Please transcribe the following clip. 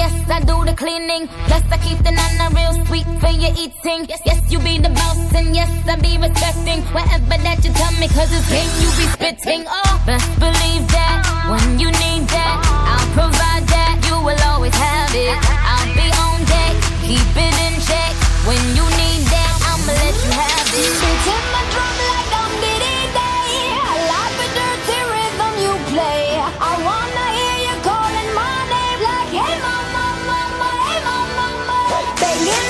yes, I do the cleaning. Plus I keep the nana real sweet for your eating. Yes, you be the boss and yes, I be respecting whatever that you tell me, cause it's game you be spitting. Oh, best believe that when you need that, I'll provide that. You will always have it. I'll be on deck, keep it in check. When you need that, I'ma let you have it. Beating my drum like on Diddy Day. I like the dirty rhythm you play. I wanna hear you calling my name like, hey mama, mama, hey mama, mama. Banging